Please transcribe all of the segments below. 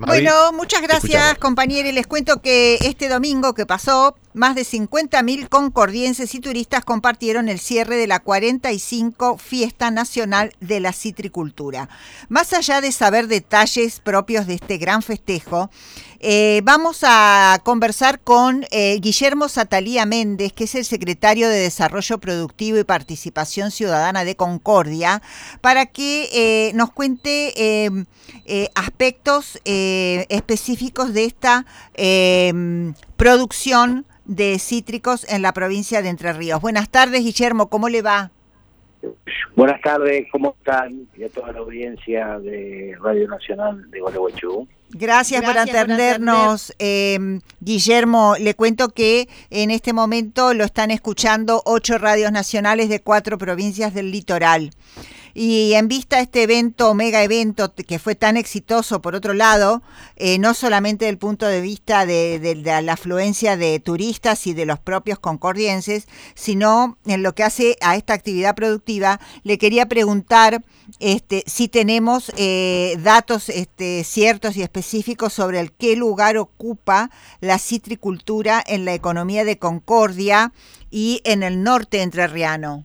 Mavi, Bueno, muchas te escuchamos. gracias, compañero. Y les cuento que este domingo que pasó, más de 50.000 concordienses y turistas compartieron el cierre de la 45 Fiesta Nacional de la Citricultura. Más allá de saber detalles propios de este gran festejo, vamos a conversar con Guillermo Satalía Méndez, que es el secretario de Desarrollo Productivo y Participación Ciudadana de Concordia, para que nos cuente aspectos específicos de esta producción de cítricos en la provincia de Entre Ríos. Buenas tardes, Guillermo, ¿cómo le va? Buenas tardes, ¿cómo están? Y a toda la audiencia de Radio Nacional de Gualeguaychú. Gracias por atendernos, Guillermo. Le cuento que en este momento lo están escuchando 8 radios nacionales de 4 provincias del litoral. Y en vista de este evento, mega evento, que fue tan exitoso, por otro lado, no solamente desde el punto de vista de la afluencia de turistas y de los propios concordienses, sino en lo que hace a esta actividad productiva, le quería preguntar si tenemos datos ciertos y específicos sobre el qué lugar ocupa la citricultura en la economía de Concordia y en el norte entrerriano.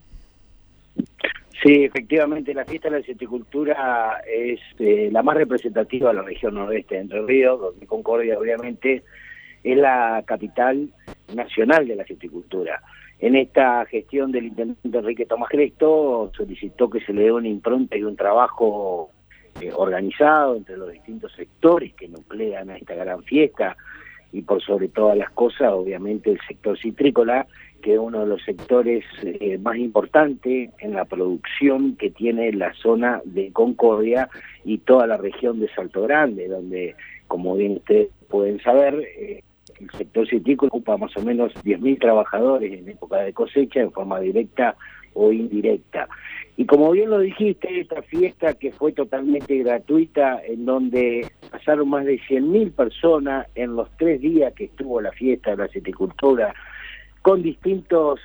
Sí, efectivamente, la fiesta de la citricultura es la más representativa de la región noroeste de Entre Ríos, donde Concordia obviamente es la capital nacional de la citricultura. En esta gestión del intendente Enrique Tomás Cresto solicitó que se le dé una impronta y un trabajo organizado entre los distintos sectores que nuclean a esta gran fiesta, y por sobre todas las cosas, obviamente, el sector citrícola, que es uno de los sectores más importantes en la producción que tiene la zona de Concordia y toda la región de Salto Grande, donde, como bien ustedes pueden saber, el sector citrícola ocupa más o menos 10.000 trabajadores en época de cosecha, en forma directa o indirecta. Y como bien lo dijiste, esta fiesta que fue totalmente gratuita, en donde pasaron más de 100.000 personas en los 3 días que estuvo la fiesta de la citricultura, con distintos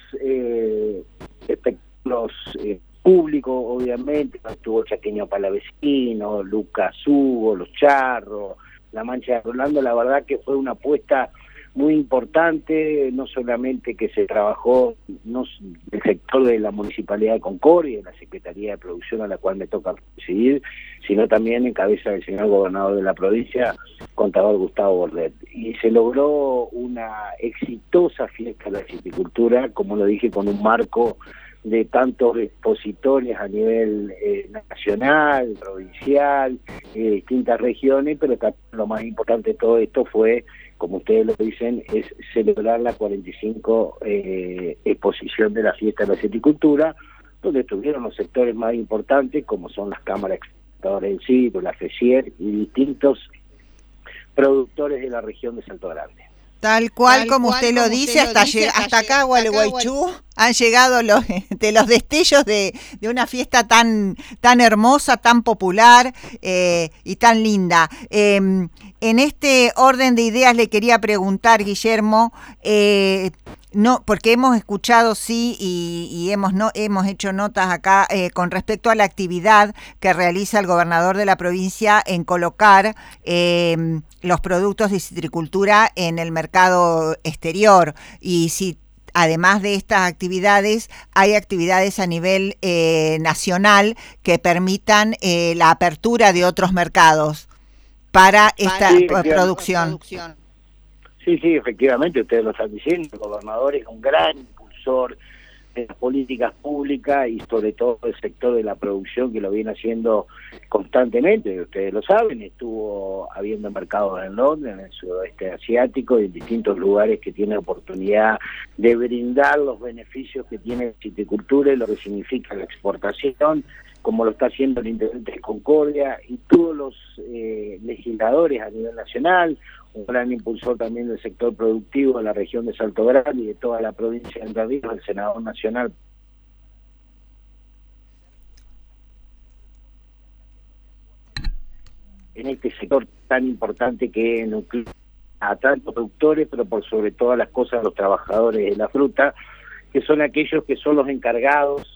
espectáculos públicos, obviamente, estuvo Chaqueño Palavecino, Lucas Hugo, Los Charros, La Mancha de Rolando. La verdad que fue una apuesta muy importante, no solamente que se trabajó el sector de la Municipalidad de Concordia, de la Secretaría de Producción a la cual me toca presidir, sino también en cabeza del señor gobernador de la provincia, contador Gustavo Bordet. Y se logró una exitosa fiesta de la citricultura, como lo dije, con un marco de tantos expositores a nivel nacional, provincial, distintas regiones, pero también lo más importante de todo esto fue, como ustedes lo dicen, es celebrar la 45 exposición de la fiesta de la citricultura, donde estuvieron los sectores más importantes, como son las cámaras exportadoras del CITO, la FECIER y distintos productores de la región de Salto Grande. Tal cual como usted lo dice, hasta acá, Gualeguaychú, han llegado los destellos de una fiesta tan hermosa, tan popular y tan linda. En este orden de ideas le quería preguntar, Guillermo, no, porque hemos escuchado y hemos hecho notas acá con respecto a la actividad que realiza el gobernador de la provincia en colocar los productos de citricultura en el mercado exterior, y si además de estas actividades hay actividades a nivel nacional que permitan la apertura de otros mercados para esta producción. Sí, efectivamente, ustedes lo están diciendo, el gobernador es un gran impulsor de las políticas públicas y sobre todo el sector de la producción, que lo viene haciendo constantemente. Ustedes lo saben, estuvo habiendo mercados en Londres, en el sudoeste asiático y en distintos lugares que tiene oportunidad de brindar los beneficios que tiene la citricultura y lo que significa la exportación, como lo está haciendo el intendente de Concordia y todos los legisladores a nivel nacional, un gran impulsor también del sector productivo de la región de Salto Grande y de toda la provincia de Entre Ríos, el senador nacional. En este sector tan importante que nuclea a tantos productores, pero por sobre todas las cosas a los trabajadores de la fruta, que son aquellos que son los encargados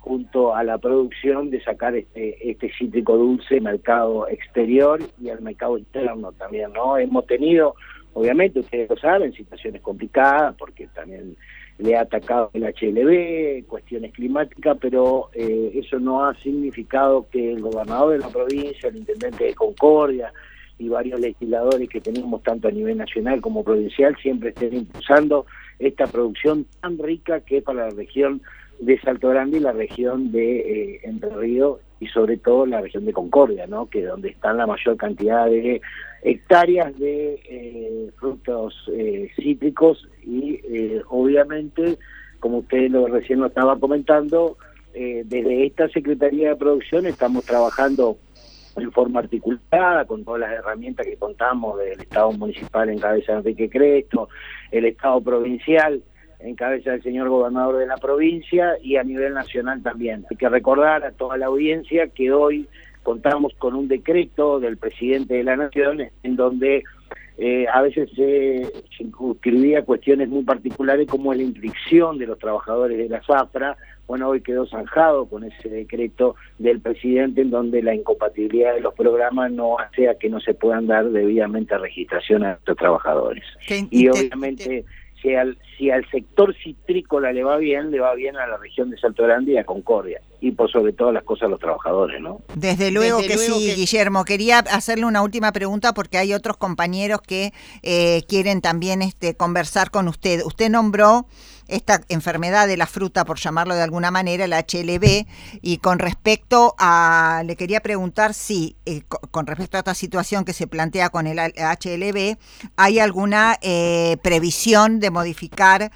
junto a la producción de sacar este cítrico dulce al mercado exterior y al mercado interno también, ¿no? Hemos tenido, obviamente, ustedes lo saben, situaciones complicadas, porque también le ha atacado el HLB, cuestiones climáticas, pero eso no ha significado que el gobernador de la provincia, el intendente de Concordia y varios legisladores que tenemos tanto a nivel nacional como provincial siempre estén impulsando esta producción tan rica que es para la región de Salto Grande y la región de Entre Ríos y sobre todo la región de Concordia, ¿no? Que es donde están la mayor cantidad de hectáreas de frutos cítricos y obviamente, como usted recién lo estaba comentando, desde esta Secretaría de Producción estamos trabajando en forma articulada con todas las herramientas que contamos del Estado municipal en cabeza de Enrique Cresto, el Estado provincial en cabeza del señor gobernador de la provincia y a nivel nacional también. Hay que recordar a toda la audiencia que hoy contamos con un decreto del presidente de la Nación en donde a veces se circunscribía cuestiones muy particulares como la inscripción de los trabajadores de la zafra. Bueno, hoy quedó zanjado con ese decreto del presidente en donde la incompatibilidad de los programas no hace a que no se puedan dar debidamente registración a estos trabajadores. Y obviamente si al sector citrícola le va bien a la región de Salto Grande y a Concordia, y por sobre todas las cosas a los trabajadores, ¿no? Desde luego que sí, Guillermo. Quería hacerle una última pregunta porque hay otros compañeros que quieren también conversar con usted. Usted nombró esta enfermedad de la fruta, por llamarlo de alguna manera, el HLB, y con respecto a, le quería preguntar si, con respecto a esta situación que se plantea con el HLB, ¿hay alguna previsión de modificar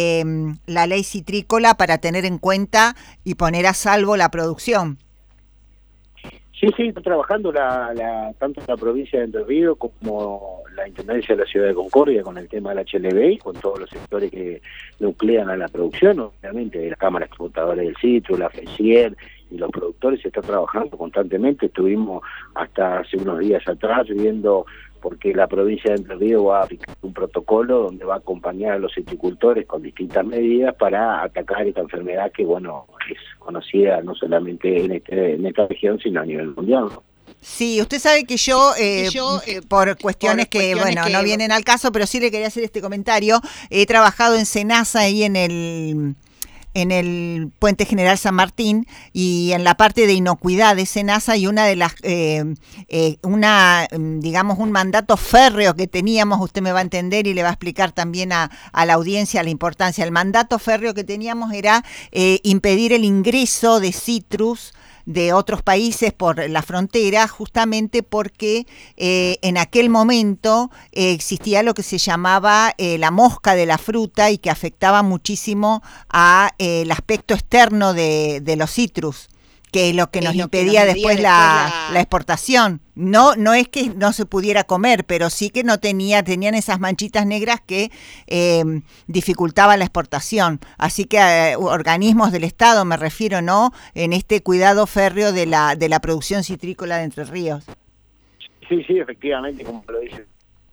la ley citrícola para tener en cuenta y poner a salvo la producción? Sí, está trabajando tanto la provincia de Entre Ríos como la Intendencia de la Ciudad de Concordia con el tema del HLB y con todos los sectores que nuclean a la producción, obviamente, de la Cámara Exportadora del Citro, la FECIER y los productores. Se está trabajando constantemente. Estuvimos hasta hace unos días atrás viendo porque la provincia de Entre Ríos va a aplicar un protocolo donde va a acompañar a los citricultores con distintas medidas para atacar esta enfermedad que, bueno, es conocida no solamente en esta región, sino a nivel mundial, ¿no? Sí, usted sabe que yo, por cuestiones que no vienen al caso, pero sí le quería hacer este comentario. He trabajado en Senasa y en el Puente General San Martín y en la parte de inocuidad de Senasa, y una de las digamos un mandato férreo que teníamos, usted me va a entender y le va a explicar también a la audiencia la importancia. El mandato férreo que teníamos era impedir el ingreso de citrus de otros países por la frontera, justamente porque en aquel momento existía lo que se llamaba la mosca de la fruta y que afectaba muchísimo a el aspecto externo de los citrus, que es lo que nos impedía después la exportación. No es que no se pudiera comer, pero sí que tenían esas manchitas negras que dificultaban la exportación. Así que organismos del Estado, me refiero, ¿no? En este cuidado férreo de la producción citrícola de Entre Ríos. Sí, efectivamente, como lo dice.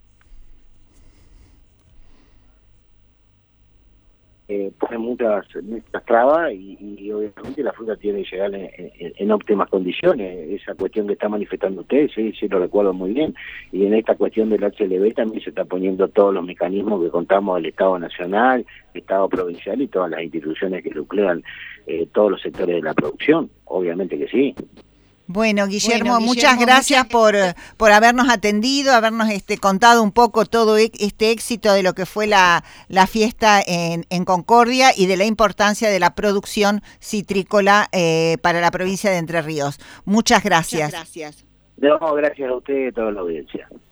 Pone muchas trabas y obviamente la fruta tiene que llegar en óptimas condiciones. Esa cuestión que está manifestando usted, sí lo recuerdo muy bien. Y en esta cuestión del HLB también se está poniendo todos los mecanismos que contamos del Estado Nacional, Estado Provincial y todas las instituciones que nuclean todos los sectores de la producción. Obviamente que sí. Bueno, Guillermo, muchas gracias por habernos atendido, habernos contado un poco todo este éxito de lo que fue la fiesta en Concordia y de la importancia de la producción citrícola para la provincia de Entre Ríos. Muchas gracias. No, gracias a usted y a toda la audiencia.